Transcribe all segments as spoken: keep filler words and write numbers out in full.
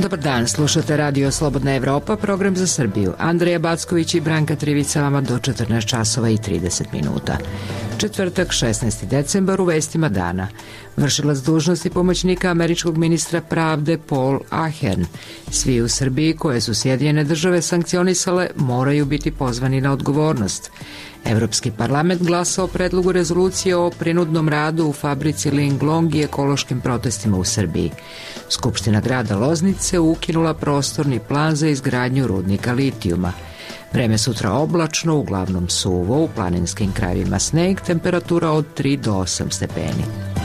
Dobar dan, slušate Radio Slobodna Evropa, program za Srbiju. Andreja Backović i Branka Trivica vama do četrnaest časova i trideset minuta. Četvrtak, šesnaesti decembar, u vestima dana. Vršilac dužnosti pomoćnika američkog ministra pravde Paul Ahern. Svi u Srbiji koje su Sjedinjene države sankcionisale moraju biti pozvani na odgovornost. Evropski parlament glasa o predlogu rezolucije o prinudnom radu u fabrici Linglong i ekološkim protestima u Srbiji. Skupština grada Loznice ukinula prostorni plan za izgradnju rudnika litijuma. Vreme sutra oblačno, uglavnom suvo, u planinskim krajevima sneg, temperatura od tri do osam stepeni.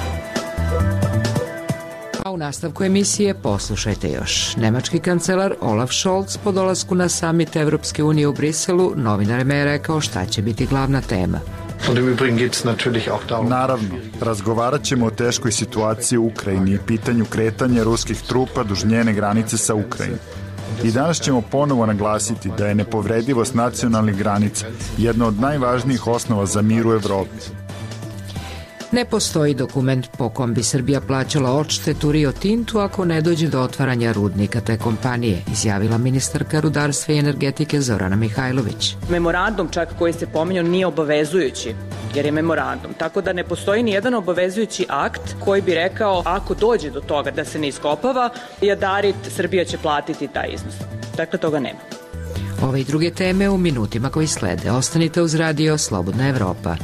A u nastavku emisije poslušajte još. Nemački kancelar Olaf Scholz po dolasku na samit Evropske unije u Briselu novinarima je rekao šta će biti glavna tema. Naravno, razgovarat ćemo o teškoj situaciji u Ukrajini i pitanju kretanja ruskih trupa duž njene granice sa Ukrajinom. I danas ćemo ponovo naglasiti da je nepovredivost nacionalnih granica jedna od najvažnijih osnova za mir u Evropi. Ne postoji dokument po kom bi Srbija plaćala odštetu Rio Tintu ako ne dođe do otvaranja rudnika te kompanije, izjavila ministarka rudarstva i energetike Zorana Mihajlović. Memorandum čak koji se pominjao nije obavezujući, jer je memorandum. Tako da ne postoji ni jedan obavezujući akt koji bi rekao ako dođe do toga da se ne iskopava, Jadarit, Srbija će platiti taj iznos. Dakle, toga nema. Ove i druge teme u minutima koji slede. Ostanite uz Radio Slobodna Evropa.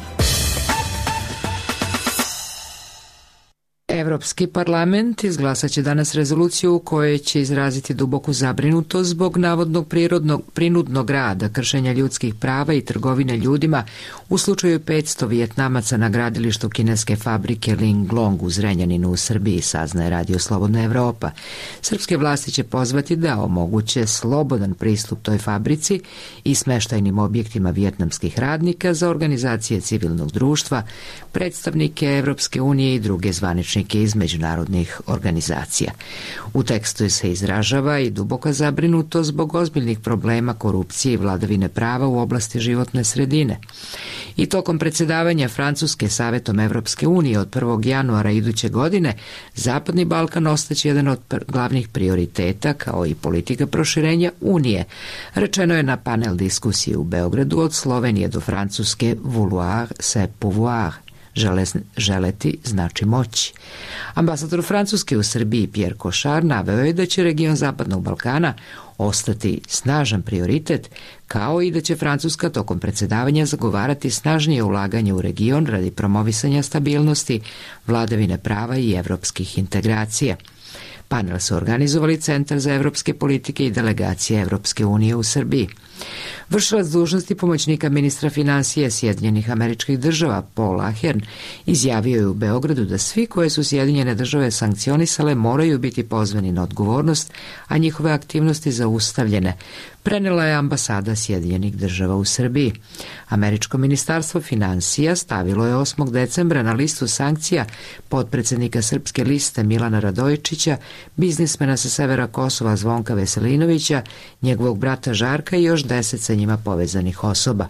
Evropski parlament izglasat će danas rezoluciju u kojoj će izraziti duboku zabrinutost zbog navodnog prirodnog, prinudnog rada, kršenja ljudskih prava i trgovine ljudima u slučaju petsto Vijetnamaca na gradilištu kineske fabrike Linglong u Zrenjaninu u Srbiji, saznaje Radio Slobodna Evropa. Srpske vlasti će pozvati da omoguće slobodan pristup toj fabrici i smeštajnim objektima vijetnamskih radnika za organizacije civilnog društva, predstavnike Evropske unije i druge zvaničnike iz međunarodnih organizacija. U tekstu se izražava i duboka zabrinutost zbog ozbiljnih problema korupcije i vladavine prava u oblasti životne sredine. I tokom predsjedavanja Francuske Savetom Evropske unije od prvog januara iduće godine, Zapadni Balkan ostaće jedan od glavnih prioriteta kao i politika proširenja Unije. Rečeno je na panel diskusije u Beogradu od Slovenije do Francuske vouloir c'est pouvoir. Žele, želeti znači moći. Ambasador Francuske u Srbiji Pierre Cochard naveo je da će region Zapadnog Balkana ostati snažan prioritet, kao i da će Francuska tokom predsjedavanja zagovarati snažnije ulaganje u region radi promovisanja stabilnosti, vladavine prava i evropskih integracija. Panel su organizovali Centar za evropske politike i delegacije Evropske unije u Srbiji. Vršilac dužnosti pomoćnika ministra finansije Sjedinjenih Američkih Država Paul Ahern izjavio je u Beogradu da svi koje su Sjedinjene Države sankcionisale moraju biti pozvani na odgovornost, a njihove aktivnosti zaustavljene, prenela je ambasada Sjedinjenih Država u Srbiji. Američko ministarstvo finansija stavilo je osmog decembra na listu sankcija potpredsednika Srpske liste Milana Radojičića, biznismena sa severa Kosova Zvonka Veselinovića, njegovog brata Žarka i još deset sa njima povezanih osoba.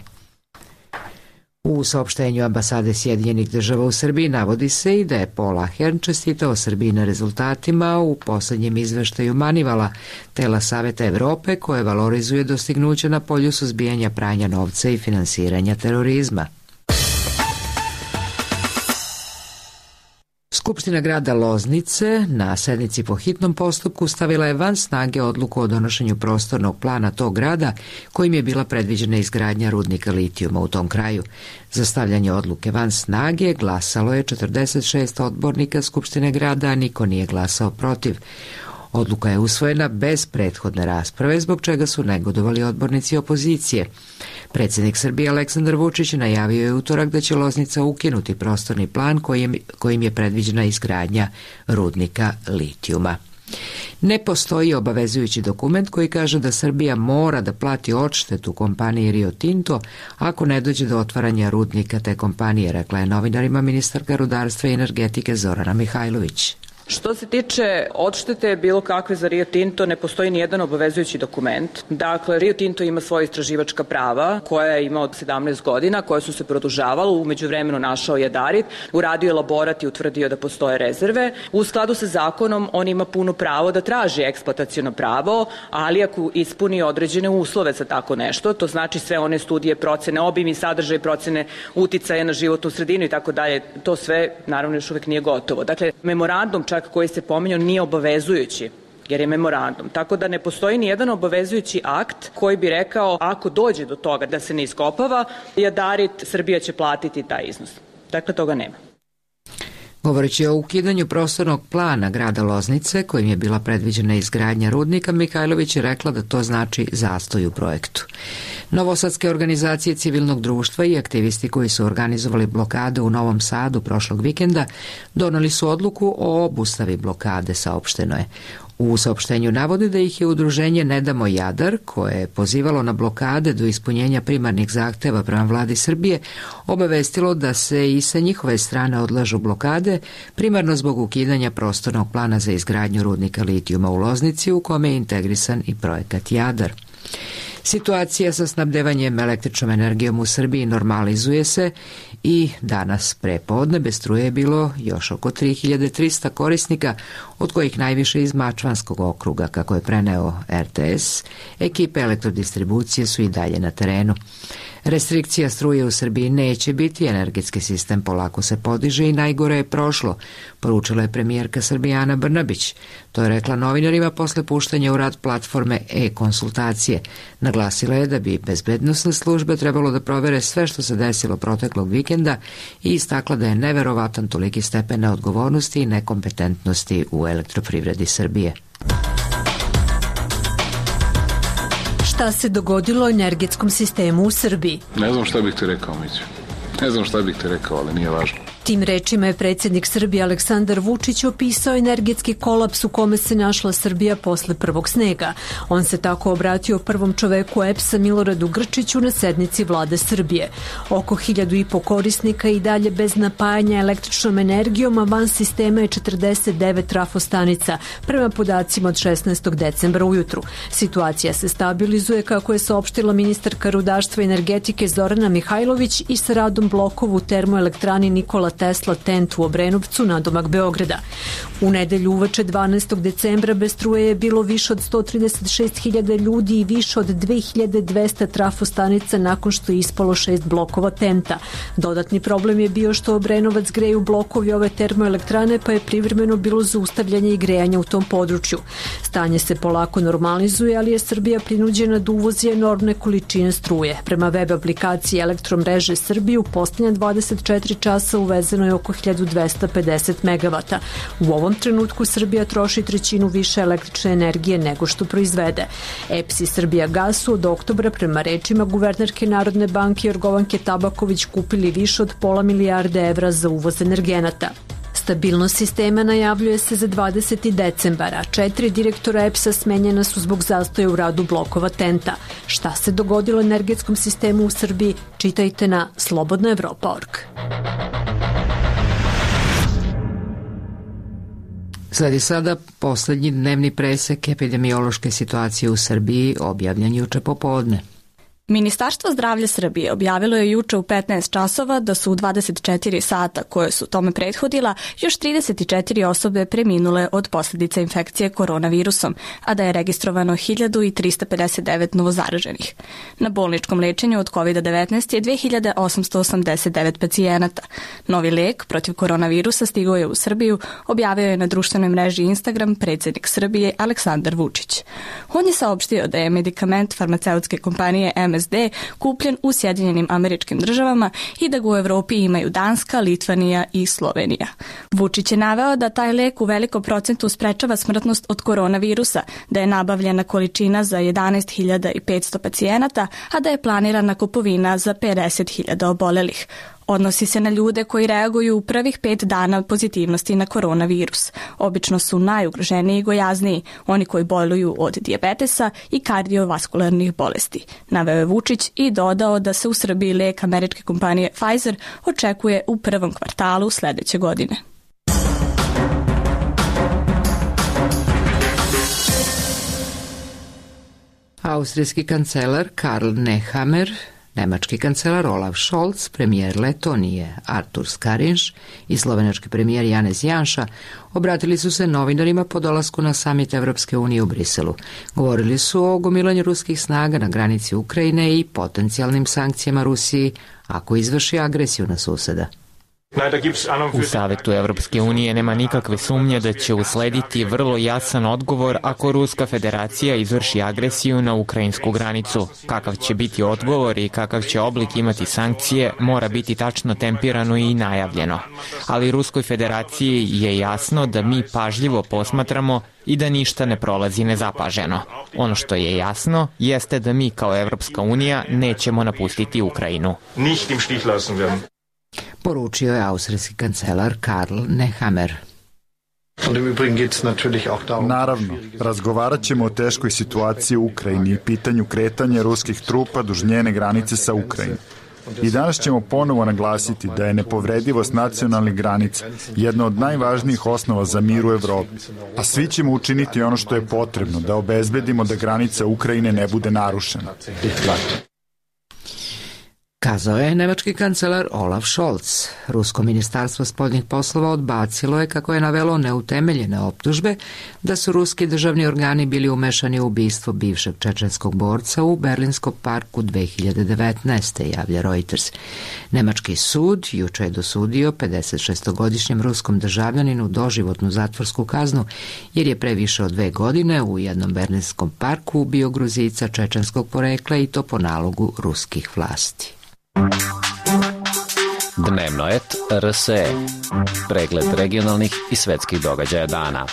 U saopštenju ambasade Sjedinjenih Država u Srbiji navodi se i da je Paul Ahern čestitao Srbiji na rezultatima u poslednjem izveštaju Manivala, tela Saveta Evrope koje valorizuje dostignuća na polju suzbijanja pranja novca i finansiranja terorizma. Skupština grada Loznice na sednici po hitnom postupku stavila je van snage odluku o donošenju prostornog plana tog grada kojim je bila predviđena izgradnja rudnika litijuma u tom kraju. Za stavljanje odluke van snage glasalo je četrdeset šest odbornika Skupštine grada, a niko nije glasao protiv. Odluka je usvojena bez prethodne rasprave, zbog čega su negodovali odbornici opozicije. Predsjednik Srbije Aleksandar Vučić najavio je utorak da će Loznica ukinuti prostorni plan kojim, kojim je predviđena izgradnja rudnika litijuma. Ne postoji obavezujući dokument koji kaže da Srbija mora da plati odštetu kompaniji Rio Tinto ako ne dođe do otvaranja rudnika te kompanije, rekla je novinarima ministarka rudarstva i energetike Zorana Mihajlović. Što se tiče odštete bilo kakve za Rio Tinto, ne postoji nijedan obavezujući dokument. Dakle, Rio Tinto ima svoje istraživačka prava koja je imao sedamnaest godina, koja su se produžavala, umeđu vremenu našao jadarit, uradio je laborat i utvrdio da postoje rezerve. U skladu sa zakonom on ima puno pravo da traži eksploataciono pravo, ali ako ispuni određene uslove za tako nešto, to znači sve one studije, procene, obim i sadržaj, procene uticaja na životnu sredinu i tako dalje, to sve naravno još uvek nije gotovo. Dakle, memorandum čak koji se pominjao nije obavezujući, jer je memorandum. Tako da ne postoji ni jedan obavezujući akt koji bi rekao ako dođe do toga da se ne iskopava, jadarit Srbija će platiti taj iznos. Dakle, toga nema. Govoreći o ukidanju prostornog plana grada Loznice, kojim je bila predviđena izgradnja rudnika, Mihajlović je rekla da to znači zastoj u projektu. Novosadske organizacije civilnog društva i aktivisti koji su organizovali blokade u Novom Sadu prošlog vikenda doneli su odluku o obustavi blokade, saopšteno je. U saopštenju navode da ih je udruženje Ne damo Jadar, koje je pozivalo na blokade do ispunjenja primarnih zahteva prema vladi Srbije, obavestilo da se i sa njihove strane odlažu blokade, primarno zbog ukidanja prostornog plana za izgradnju rudnika litijuma u Loznici, u kome je integrisan i projekat Jadar. Situacija sa snabdevanjem električnom energijom u Srbiji normalizuje se i danas pre podne bez struje je bilo još oko tri hiljade trista korisnika, od kojih najviše iz Mačvanskog okruga, kako je preneo er te es. Ekipe elektrodistribucije su i dalje na terenu. Restrikcija struje u Srbiji neće biti, energetski sistem polako se podiže i najgore je prošlo, poručila je premijerka Srbije Ana Brnabić. To je rekla novinarima posle puštanja u rad platforme e-konsultacije. Naglasila je da bi bezbednosne službe trebalo da provere sve što se desilo proteklog vikenda i istakla da je neverovatan toliki stepen neodgovornosti i nekompetentnosti u elektroprivredi Srbije. Šta se dogodilo energetskom sistemu u Srbiji? Ne znam šta bih ti rekao, Miću. Ne znam šta bih ti rekao, ali nije važno. Tim rečima je predsjednik Srbije Aleksandar Vučić opisao energetski kolaps u kome se našla Srbija posle prvog snega. On se tako obratio prvom čoveku E P S-a Miloradu Grčiću na sednici vlade Srbije. Oko hiljadu i po korisnika i dalje bez napajanja električnom energijom, a van sistema je četrdeset devet trafostanica, prema podacima od šesnaestog decembra ujutru. Situacija se stabilizuje, kako je saopštila ministarka rudarstva i energetike Zorana Mihajlović, i sa radom blokova u termoelektrani Nikola Tesla Tent u Obrenovcu, nadomak Beograda. U nedelju uveče dvanaestog decembra bez struje je bilo više od sto trideset šest hiljada ljudi i više od dve hiljade dvesta trafostanica nakon što je ispalo šest blokova Tenta. Dodatni problem je bio što Obrenovac greju blokovi ove termoelektrane, pa je privremeno bilo zaustavljanje i grejanja u tom području. Stanje se polako normalizuje, ali je Srbija prinuđena da uvozi enormne količine struje. Prema web aplikaciji Elektromreže Srbije u posljednja dvadeset četiri časa uvezeno je oko hiljadu dvesta pedeset megavata. U ovom trenutku Srbija troši trećinu više električne energije nego što proizvede. E P S i Srbija Gas su od oktobra, prema rečima guvernerke Narodne banke Jorgovanke Tabaković, kupili više od pola milijarde evra za uvoz energenata. Stabilnost sistema najavljuje se za dvadeseti decembar, a četiri direktora E P S-a smenjena su zbog zastoja u radu blokova Tenta. Šta se dogodilo energetskom sistemu u Srbiji? Čitajte na slobodna evropa tačka org. Sledi sada poslednji dnevni presek epidemiološke situacije u Srbiji, objavljen juče popodne. Ministarstvo zdravlja Srbije objavilo je juče u petnaest časova da su u dvadeset četiri sata koje su tome prethodila još trideset četiri osobe preminule od posljedica infekcije koronavirusom, a da je registrovano hiljadu trista pedeset devet novozaraženih. Na bolničkom lečenju od kovid devetnaest je dve hiljade osamsto osamdeset devet pacijenata. Novi lek protiv koronavirusa stigao je u Srbiju, objavio je na društvenoj mreži Instagram predsjednik Srbije Aleksandar Vučić. On je saopštio da je medikament farmaceutske kompanije M S D kupljen u Sjedinjenim Američkim Državama i da ga u Evropi imaju Danska, Litvanija i Slovenija. Vučić je naveo da taj lek u velikom procentu sprečava smrtnost od koronavirusa, da je nabavljena količina za jedanaest hiljada petsto pacijenata, a da je planirana kupovina za pedeset hiljada obolelih. Odnosi se na ljude koji reaguju u prvih pet dana pozitivnosti na koronavirus. Obično su najugroženiji i gojazniji, oni koji boluju od dijabetesa i kardiovaskularnih bolesti. Naveo je Vučić i dodao da se u Srbiji lek američke kompanije Pfizer očekuje u prvom kvartalu sledeće godine. Austrijski kancelar Karl Nehammer, nemački kancelar Olaf Scholz, premijer Letonije Artur Skarinš i slovenački premijer Janez Janša obratili su se novinarima po dolasku na samit Evropske unije u Briselu. Govorili su o gomilanju ruskih snaga na granici Ukrajine i potencijalnim sankcijama Rusiji ako izvrši agresiju na suseda. U Savetu Evropske unije nema nikakve sumnje da će uslediti vrlo jasan odgovor ako Ruska federacija izvrši agresiju na ukrajinsku granicu. Kakav će biti odgovor i kakav će oblik imati sankcije mora biti tačno tempirano i najavljeno. Ali Ruskoj federaciji je jasno da mi pažljivo posmatramo i da ništa ne prolazi nezapaženo. Ono što je jasno jeste da mi kao Evropska unija nećemo napustiti Ukrajinu. Poručio je austrijski kancelar Karl Nehammer. Naravno, razgovarat ćemo o teškoj situaciji u Ukrajini i pitanju kretanja ruskih trupa duž njene granice sa Ukrajinom. I danas ćemo ponovo naglasiti da je nepovredivost nacionalnih granica jedna od najvažnijih osnova za mir u Evropi. A svi ćemo učiniti ono što je potrebno da obezbedimo da granica Ukrajine ne bude narušena. Kazao je nemački kancelar Olaf Scholz. Rusko ministarstvo spoljnih poslova odbacilo je, kako je navelo, neutemeljene optužbe da su ruski državni organi bili umešani u ubistvo bivšeg čečenskog borca u Berlinskom parku dve hiljade devetnaeste. javlja Reuters. Nemački sud juče je dosudio pedesetšestogodišnjem ruskom državljaninu doživotnu zatvorsku kaznu jer je pre više od dve godine u jednom Berlinskom parku ubio Gruzijca čečenskog porekla i to po nalogu ruskih vlasti. Dnevnoet R S E. Pregled regionalnih i svetskih događaja dana.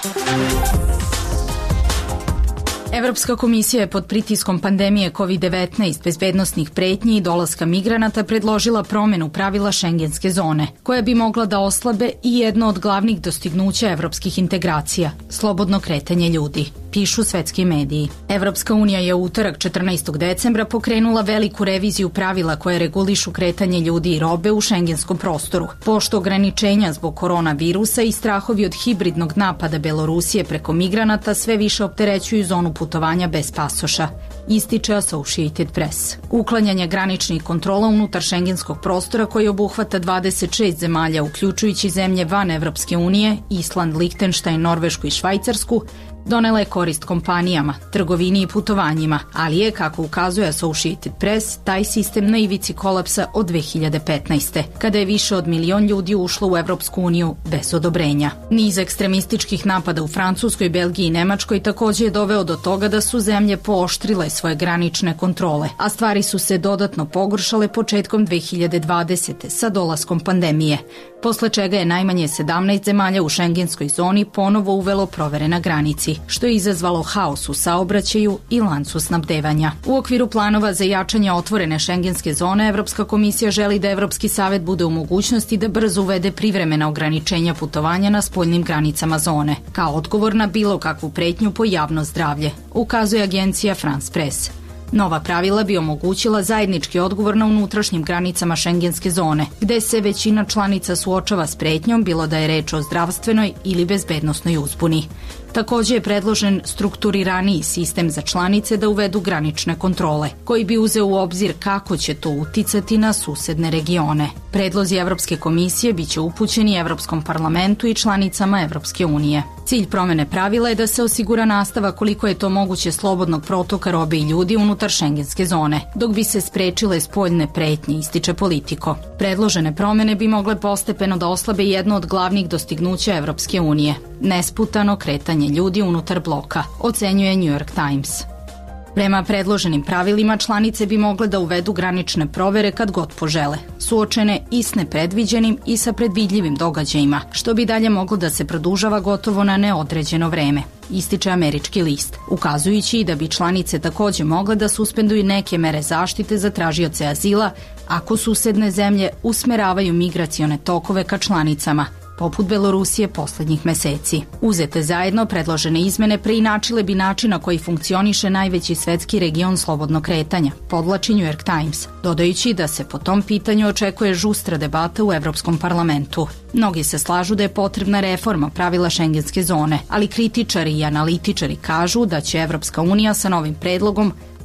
Evropska komisija je pod pritiskom pandemije kovid devetnaest, bezbednosnih pretnji i dolaska migranata predložila promenu pravila šengenske zone, koja bi mogla da oslabe i jedno od glavnih dostignuća evropskih integracija – slobodno kretanje ljudi, pišu svetski mediji. Evropska unija je u utorak četrnaestog decembra pokrenula veliku reviziju pravila koje regulišu kretanje ljudi i robe u šengenskom prostoru, pošto ograničenja zbog koronavirusa i strahovi od hibridnog napada Belorusije preko migranata sve više opterećuju zonu putovanja bez pasoša, ističe Associated Press. Uklanjanje graničnih kontrola unutar šengenskog prostora koji obuhvata dvadeset šest zemalja, uključujući zemlje van Evropske unije, Island, Lihtenštajn, Norvešku i Švajcarsku, donela je korist kompanijama, trgovini i putovanjima, ali je, kako ukazuje Associated Press, taj sistem na ivici kolapsa od dve hiljade petnaeste. kada je više od milion ljudi ušlo u Evropsku uniju bez odobrenja. Niz ekstremističkih napada u Francuskoj, Belgiji i Nemačkoj takođe je doveo do toga da su zemlje pooštrile svoje granične kontrole, a stvari su se dodatno pogoršale početkom dve hiljade dvadesete. sa dolaskom pandemije, posle čega je najmanje sedamnaest zemalja u šengenskoj zoni ponovo uvelo provere na granici, što je izazvalo haos u saobraćaju i lancu snabdevanja. U okviru planova za jačanje otvorene šengenske zone, Evropska komisija želi da Evropski savet bude u mogućnosti da brzo uvede privremena ograničenja putovanja na spoljnim granicama zone, kao odgovor na bilo kakvu pretnju po javno zdravlje, ukazuje agencija France Press. Nova pravila bi omogućila zajednički odgovor na unutrašnjim granicama šengenske zone, gde se većina članica suočava s pretnjom, bilo da je reč o zdravstvenoj ili bezbednosnoj uzbuni. Takođe je predložen strukturiraniji sistem za članice da uvedu granične kontrole, koji bi uzeo u obzir kako će to uticati na susedne regione. Predlozi Evropske komisije biće upućeni Evropskom parlamentu i članicama Evropske unije. Cilj promene pravila je da se osigura nastava koliko je to moguće slobodnog protoka robe i ljudi unutar šengenske zone, dok bi se sprečile spoljne pretnje, ističe Politico. Predložene promene bi mogle postepeno da oslabe jedno od glavnih dostignuća Evropske unije – nesputano kretanje ljudi unutar bloka, ocenjuje New York Times. Prema predloženim pravilima, članice bi mogle da uvedu granične provere kad god požele, suočene i s nepredviđenim i sa predvidljivim događajima, što bi dalje moglo da se produžava gotovo na neodređeno vreme, ističe američki list, ukazujući da bi članice takođe mogle da suspenduju neke mere zaštite za tražioce azila ako susedne zemlje usmeravaju migracione tokove ka članicama, poput Belorusije poslednjih meseci. Uzete zajedno, predložene izmene preinačile bi način na koji funkcioniše najveći svetski region slobodnog kretanja, podvlači New York Times, dodajući da se po tom pitanju očekuje žustra debata u Evropskom parlamentu. Mnogi se slažu da je potrebna reforma pravila šengenske zone, ali kritičari i analitičari kažu da će Evropska unija sa novim predlogom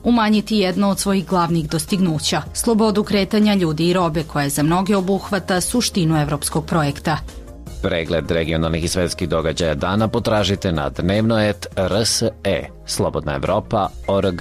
umanjiti jedno od svojih glavnih dostignuća, slobodu kretanja ljudi i robe koja za mnoge obuhvata suštinu evropskog projekta. Pregled regionalnih i svetskih događaja dana potražite na dnevnoet R S E, slobodna evropa tačka org.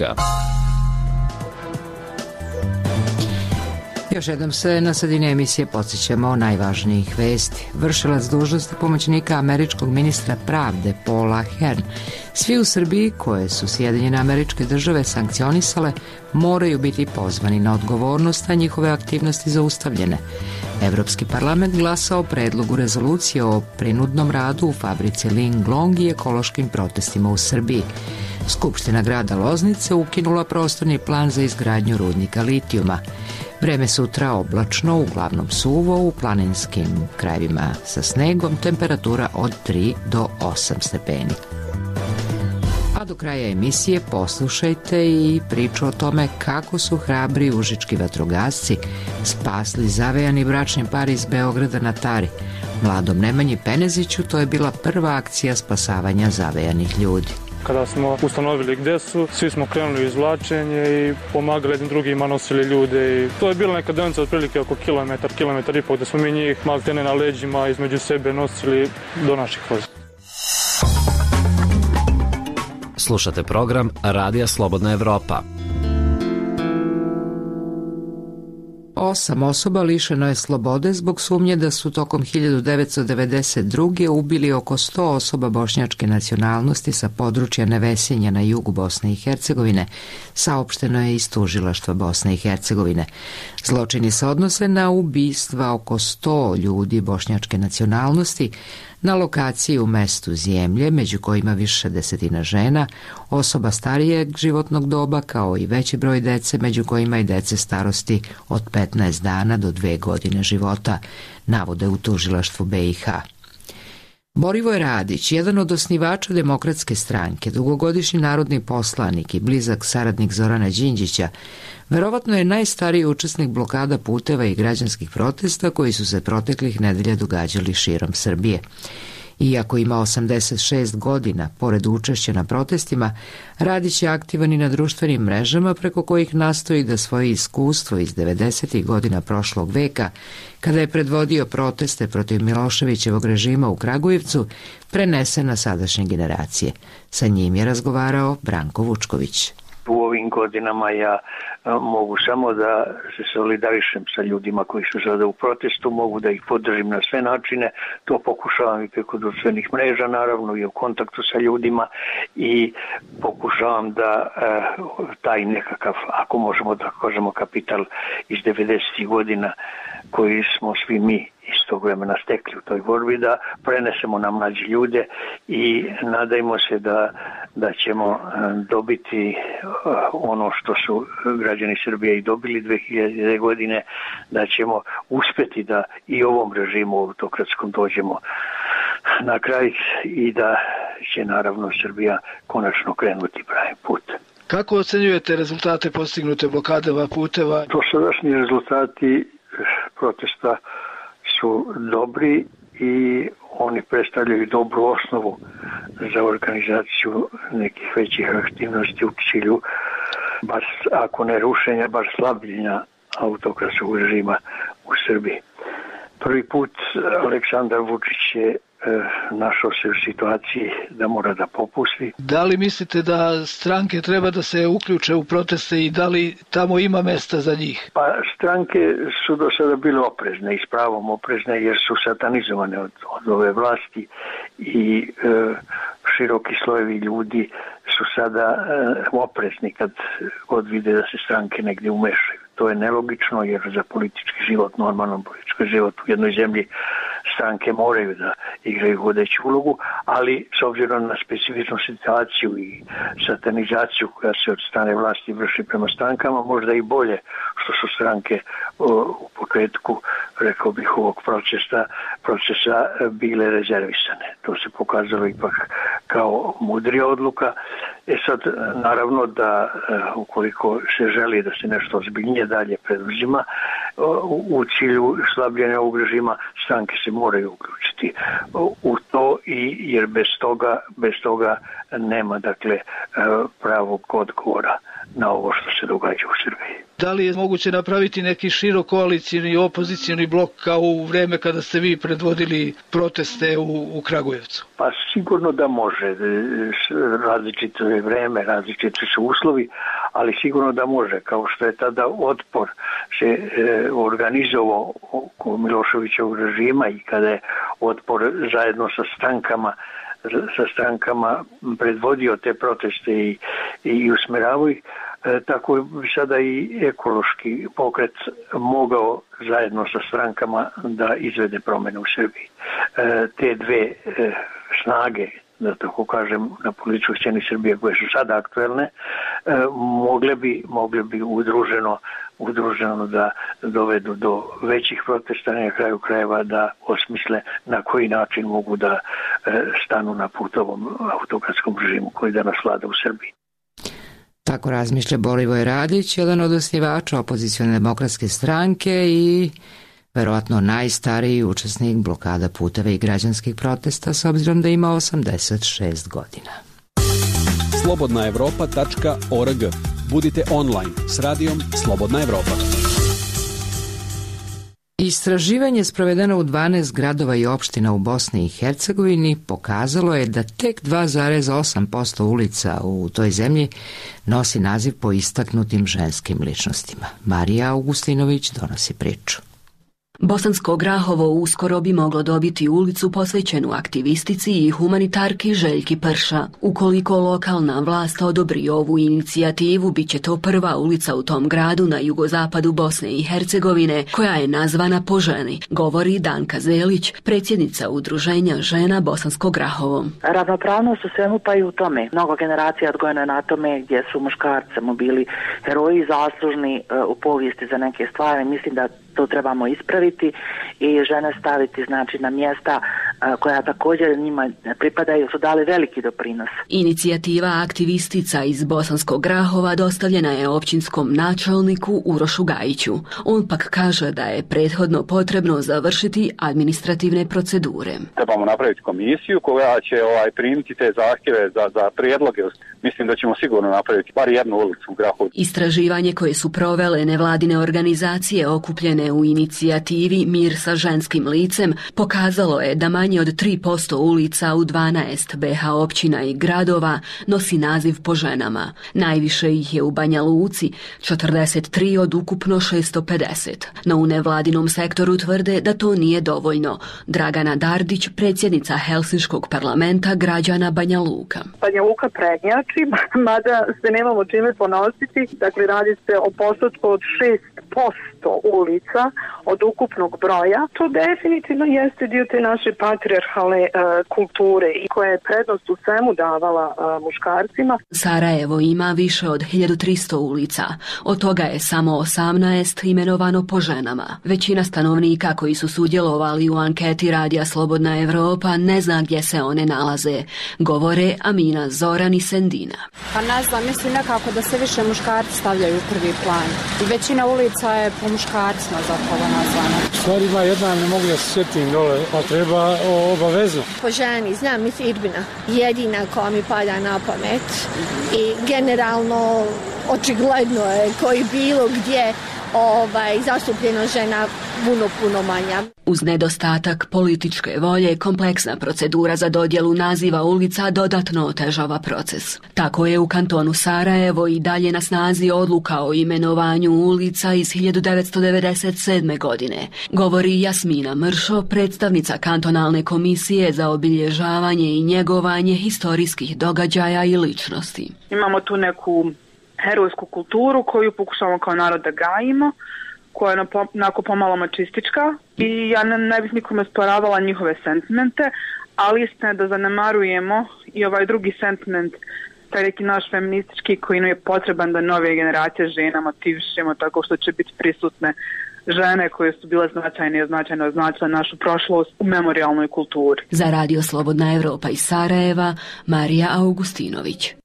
Još jednom se na sredini emisije podsjećamo o najvažnijih vesti. Vršilac dužnosti pomoćnika američkog ministra pravde Paula Hearn. Svi u Srbiji koje su Sjedinjene Američke Države sankcionisale moraju biti pozvani na odgovornost, a njihove aktivnosti zaustavljene. Evropski parlament glasa o predlogu rezolucije o prinudnom radu u fabrici Linglong i ekološkim protestima u Srbiji. Skupština grada Loznice ukinula prostorni plan za izgradnju rudnika litijuma. Vreme sutra oblačno, uglavnom suvo, u planinskim krajevima sa snegom, temperatura od tri do osam stepeni. A do kraja emisije poslušajte i priču o tome kako su hrabri užički vatrogasci spasli zavejani bračni par iz Beograda na Tari. Mladom Nemanji Peneziću to je bila prva akcija spasavanja zavejanih ljudi. Kada smo ustanovili gde su, svi smo krenuli u izvlačenje i pomagali jednim drugima, nosili ljude. I to je bila neka deonica otprilike oko kilometar, kilometar i pol, gde smo mi njih maltene na leđima između sebe nosili do naših voza. Slušate program Radija Slobodna Evropa. Osam osoba lišeno je slobode zbog sumnje da su tokom hiljadu devetsto devedeset druge ubili oko sto osoba bošnjačke nacionalnosti sa područja Nevesinja na jugu Bosne i Hercegovine, saopšteno je iz tužilaštva Bosne i Hercegovine. Zločini se odnose na ubistva oko sto ljudi bošnjačke nacionalnosti na lokaciji u mestu Zemlje, među kojima više desetina žena, osoba starijeg životnog doba, kao i veći broj dece, među kojima i dece starosti od petnaest dana do dve godine života, navode u tužilaštvu B i H. Borivoje Radić, jedan od osnivača Demokratske stranke, dugogodišnji narodni poslanik i blizak saradnik Zorana Đinđića, verovatno je najstariji učesnik blokada puteva i građanskih protesta koji su se proteklih nedelja događali širom Srbije. Iako ima osamdeset šest godina, pored učešća na protestima, Radić je aktivan i na društvenim mrežama preko kojih nastoji da svoje iskustvo iz devedesetih godina prošlog veka, kada je predvodio proteste protiv Miloševićevog režima u Kragujevcu, prenese na sadašnje generacije. Sa njim je razgovarao Branko Vučković. U ovim godinama ja mogu samo da se solidarišem sa ljudima koji su sada u protestu, mogu da ih podržim na sve načine, to pokušavam i preko društvenih mreža, naravno i u kontaktu sa ljudima i pokušavam da taj nekakav, ako možemo da kažemo, kapital iz devedesetih godina koji smo svi mi iz tog vremena stekli u toj borbi, da prenesemo na mlađe ljude i nadajmo se da, da ćemo dobiti ono što su građani Srbije i dobili dve hiljadite. godine, da ćemo uspeti da i ovom režimu autokratskom dođemo na kraj i da će naravno Srbija konačno krenuti pravi put. Kako ocenjujete rezultate postignute blokadama puteva? Dosadašnji rezultati protesta su dobri i oni predstavljaju dobru osnovu za organizaciju nekih većih aktivnosti u cilju, bar ako ne rušenja, bar slabljenja autokratskog režima u Srbiji. Prvi put Aleksandar Vučić je našao se u situaciji da mora da popusti. Da li mislite da stranke treba da se uključe u proteste i da li tamo ima mesta za njih? Pa stranke su do sada bile oprezne i s pravom oprezne jer su satanizovane od, od ove vlasti i e, široki slojevi ljudi su sada e, oprezni kad god vide da se stranke negdje umešaju. To je nelogično jer za politički život, normalan politički život u jednoj zemlji stranke moraju da igraju vodeću ulogu, ali s obzirom na specifičnu situaciju i satanizaciju koja se od strane vlasti vrši prema strankama, možda i bolje što su stranke u početku, rekao bih, ovog procesa, procesa bile rezervisane. To se pokazalo ipak kao mudrija odluka. E sad, naravno da ukoliko se želi da se nešto ozbiljnije dalje preduzima u cilju slabljenja ovog režima, stranke se moraju uključiti. uključiti u to, i jer bez toga, bez toga nema dakle pravog odgovora na ovo što se događa u Srbiji. Da li je moguće napraviti neki širok koalicijni i opozicioni blok kao u vreme kada ste vi predvodili proteste u, u Kragujevcu? Pa sigurno da može. Različito je vreme, različiti su uslovi, ali sigurno da može. Kao što je tada otpor se e, organizovao oko Miloševićevog režima i kada je otpor zajedno sa strankama sa strankama predvodio te proteste i, i usmeravao ih, e, tako bi sada i ekološki pokret mogao zajedno sa strankama da izvede promene u Srbiji. E, te dve e, snage, da tako kažem, na političkoj sceni Srbije koje su sada aktuelne, e, mogle bi, mogle bi udruženo udruženo da dovedu do većih protesta, na kraju krajeva da osmisle na koji način mogu da e, stanu na put ovom autokratskom režimu koji danas vlada u Srbiji. Tako razmišlja Bolivoj Radić, jedan od osnivača opozicione demokratske stranke i verovatno najstariji učesnik blokada puteva i građanskih protesta, s obzirom da ima osamdeset šest godina. slobodna evropa tačka org. Budite online s radijom Slobodna Evropa. Istraživanje sprovedeno u dvanaest gradova i opština u Bosni i Hercegovini pokazalo je da tek dva zarez osam posto ulica u toj zemlji nosi naziv po istaknutim ženskim ličnostima. Marija Augustinović donosi priču. Bosansko Grahovo uskoro bi moglo dobiti ulicu posvećenu aktivistici i humanitarki Željki Prša. Ukoliko lokalna vlast odobri ovu inicijativu, bit će to prva ulica u tom gradu na jugozapadu Bosne i Hercegovine koja je nazvana po ženi, govori Danka Zelić, predsjednica udruženja žena Bosansko Grahovo. Ravnopravnost u svemu, pa i u tome. Mnogo generacija odgojeno je na tome gdje su muškarci mu bili heroji zaslužni uh, u povijesti za neke stvari. Mislim da to trebamo ispraviti i žene staviti znači na mjesta a, koja također njima pripadaju, su dali veliki doprinos. Inicijativa aktivistica iz Bosanskog Grahova dostavljena je općinskom načelniku Urošu Gajiću. On pak kaže da je prethodno potrebno završiti administrativne procedure. Trebamo napraviti komisiju koja će ovaj primiti te zahtjeve za, za prijedloge. Mislim da ćemo sigurno napraviti bar jednu ulicu u Grahovu. Istraživanje koje su provele nevladine organizacije okupljene u inicijativi Mir sa ženskim licem pokazalo je da manje od tri posto ulica u dvanaest be ha općina i gradova nosi naziv po ženama. Najviše ih je u Banja Luci, četrdeset tri od ukupno šesto pedeset. No u nevladinom sektoru tvrde da to nije dovoljno. Dragana Dardić, predsjednica Helsinškog parlamenta građana Banja Luka. Banja Luka prednjači, mada se nemamo čime ponositi. Dakle, radi se o postotku od šest posto ulica od ukupnog broja. To definitivno jeste dio te naše patrijarhalne uh, kulture i koja je prednost u svemu davala uh, muškarcima. Sarajevo ima više od hiljadu tristo ulica. Od toga je samo osamnaest imenovano po ženama. Većina stanovnika koji su sudjelovali u anketi radija Slobodna Evropa ne zna gdje se one nalaze. Govore Amina, Zoran i Sendina. Pa ne znam, mislim nekako da se više muškarci stavljaju u prvi plan. I većina ulica je po muškarcima zapravo nazvana. Stvari ima jedna, ne mogu da se sjetim dole, pa treba obavezno. Po ženi, znam iz Irbina, jedina koja mi pada na pamet i generalno očigledno je koji bilo gdje ovaj, zastupljena žena puno, puno manja. Uz nedostatak političke volje, kompleksna procedura za dodjelu naziva ulica dodatno otežava proces. Tako je u kantonu Sarajevo i dalje na snazi odluka o imenovanju ulica iz hiljadu devetsto devedeset sedme. godine. Govori Jasmina Mršo, predstavnica kantonalne komisije za obilježavanje i njegovanje historijskih događaja i ličnosti. Imamo tu neku herojsku kulturu koju pokušavamo kao narod da gajimo, koja je onako pomalo mačistička i ja ne, ne bih nikome sporavala njihove sentimente, ali istina je da zanemarujemo i ovaj drugi sentiment, taj neki naš feministički koji nam je potreban da nove generacije žena motivišemo tako što će biti prisutne žene koje su bile značajne i značajno označile našu prošlost u memorijalnoj kulturi. Za Radio Slobodna Evropa iz Sarajeva, Marija Augustinović.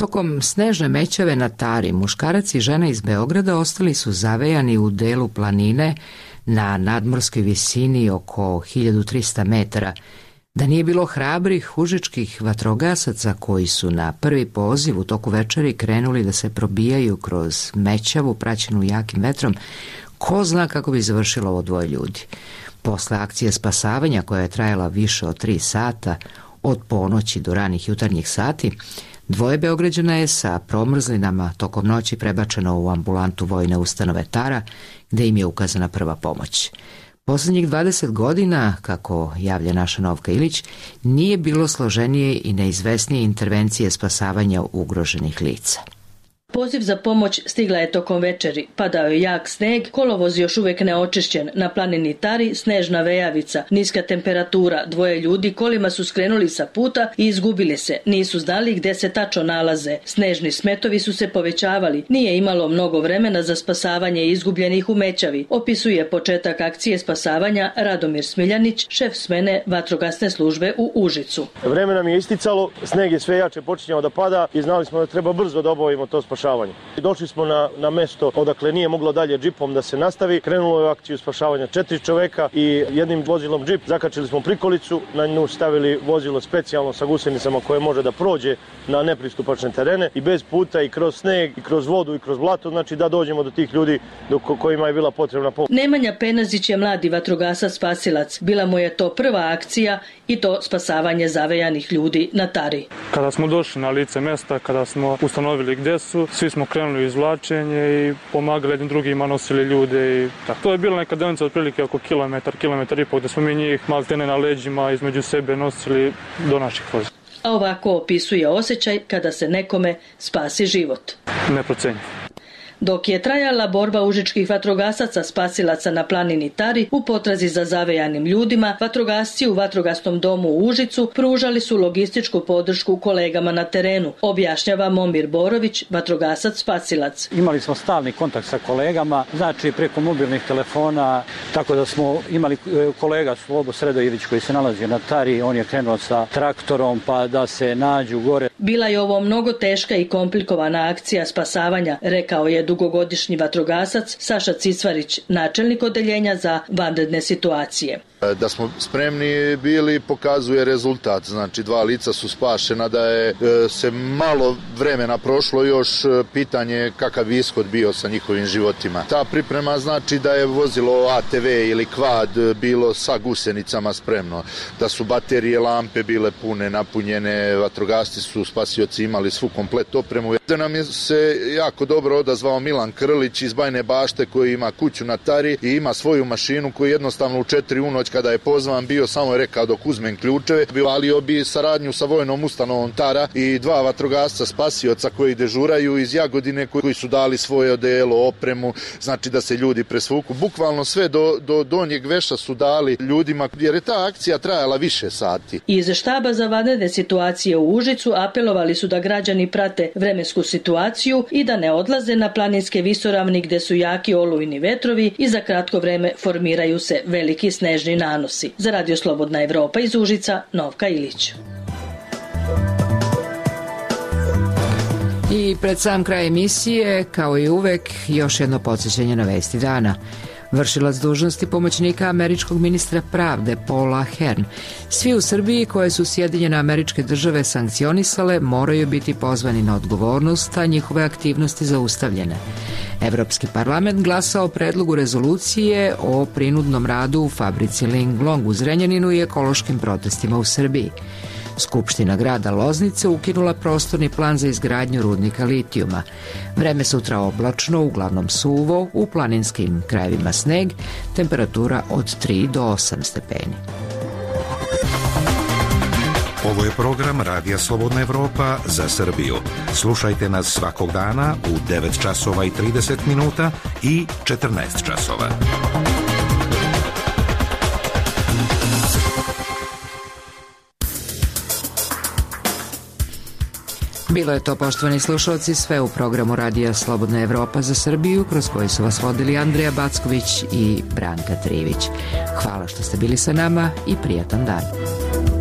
Tokom snežne mećave na Tari, muškarac i žena iz Beograda ostali su zavejani u delu planine na nadmorskoj visini oko hiljadu trista metara. Da nije bilo hrabrih užičkih vatrogasaca koji su na prvi poziv u toku večeri krenuli da se probijaju kroz mećavu praćenu jakim vetrom, ko zna kako bi završilo ovo dvoje ljudi. Posle akcije spasavanja koja je trajala više od tri sata, od ponoći do ranih jutarnjih sati, dvoje Beograđana je sa promrzlinama tokom noći prebačeno u ambulantu vojne ustanove Tara, gde im je ukazana prva pomoć. Poslednjih dvadeset godina, kako javlja naša Novka Ilić, nije bilo složenije i neizvesnije intervencije spasavanja ugroženih lica. Poziv za pomoć stigla je tokom večeri. Padao je jak sneg, kolovoz još uvek neočišćen. Na planini Tari snežna vejavica, niska temperatura, dvoje ljudi kolima su skrenuli sa puta i izgubili se. Nisu znali gde se tačno nalaze. Snežni smetovi su se povećavali. Nije imalo mnogo vremena za spasavanje izgubljenih u mećavi. Opisuje početak akcije spasavanja Radomir Smiljanić, šef smene vatrogasne službe u Užicu. Vreme nam je isticalo, sneg je sve jače počinjao da pada i znali smo da treba brzo da obavimo to spašavanje. Došli smo na, na mesto odakle nije moglo dalje džipom da se nastavi. Krenulo je u akciju spašavanja četiri čoveka i jednim vozilom džip zakačili smo prikolicu, na nju stavili vozilo specijalno sa gusenicama koje može da prođe na nepristupačne terene i bez puta i kroz sneg i kroz vodu i kroz blato, znači da dođemo do tih ljudi do kojima je bila potrebna pomoć. Nemanja Penazić je mladi vatrogasac spasilac. Bila mu je to prva akcija i to spasavanje zavejanih ljudi na Tari. Kada smo došli na lice mesta, kada smo ustanovili gde su, svi smo krenuli u izvlačenje i pomagali jednim drugima, nosili ljude i tako. To je bila neka deonica otprilike oko kilometar, kilometar i pol, gde smo mi njih maltene na leđima između sebe nosili do naših voza. A ovako opisuje osjećaj kada se nekome spasi život. Neprocenjiv. Dok je trajala borba užičkih vatrogasaca spasilaca na planini Tari u potrazi za zavejanim ljudima, vatrogasci u vatrogasnom domu u Užicu pružali su logističku podršku kolegama na terenu, objašnjava Momir Borović, vatrogasac spasilac. Imali smo stalni kontakt sa kolegama, znači preko mobilnih telefona, tako da smo imali kolega Slobo Sredojević koji se nalazi na Tari, on je krenuo sa traktorom pa da se nađu gore. Bila je ovo mnogo teška i komplikovana akcija spasavanja, rekao je dugogodišnji vatrogasac Saša Cicvarić, načelnik odeljenja za vanredne situacije. Da smo spremni bili pokazuje rezultat, znači dva lica su spašena, da je se malo vremena prošlo, još pitanje kakav bi ishod bio sa njihovim životima. Ta priprema znači da je vozilo A T V ili kvad bilo sa gusenicama spremno, da su baterije, lampe bile pune, napunjene, vatrogasci su, spasioci imali svu komplet opremu. Da nam je se jako dobro odazvao Milan Krlić iz Bajne Bašte koji ima kuću na Tari i ima svoju mašinu koju jednostavno u četiri u noć kada je pozvan bio, samo je rekao dok uzmem ključeve, alio bi saradnju sa vojnom ustanovom Tara i dva vatrogasca spasioca koji dežuraju iz Jagodine koji su dali svoje odelo, opremu, znači da se ljudi presvuku. Bukvalno sve do, do donjeg veša su dali ljudima jer je ta akcija trajala više sati. Iz štaba za vanredne situacije u Užicu apelovali su da građani prate vremensku situaciju i da ne odlaze na planinske visoravni gde su jaki olujni vetrovi i za kratko vreme formiraju se veliki snežni nanosi. Za Radio Slobodna Evropa iz Užica, Novka Ilić. I pred sam kraj emisije, kao i uvek, još jedno podsjećanje na vesti dana. Vršilac dužnosti pomoćnika američkog ministra pravde Paula Hearn. Svi u Srbiji koje su Sjedinjene Američke Države sankcionisale moraju biti pozvani na odgovornost, a njihove aktivnosti zaustavljene. Evropski parlament glasa o predlogu rezolucije o prinudnom radu u fabrici Linglong u Zrenjaninu i ekološkim protestima u Srbiji. Skupština grada Loznice ukinula prostorni plan za izgradnju rudnika litijuma. Vreme sutra oblačno, uglavnom suvo, u planinskim krajevima sneg, temperatura od tri do osam stepeni. Ovo je program Radija Slobodna Evropa za Srbiju. Slušajte nas svakog dana u devet časova i trideset minuta i četrnaest časova. Bilo je to, poštovani slušalci, sve u programu Radija Slobodna Evropa za Srbiju, kroz koji su vas vodili Andreja Backović i Branka Trivić. Hvala što ste bili sa nama i prijatan dan.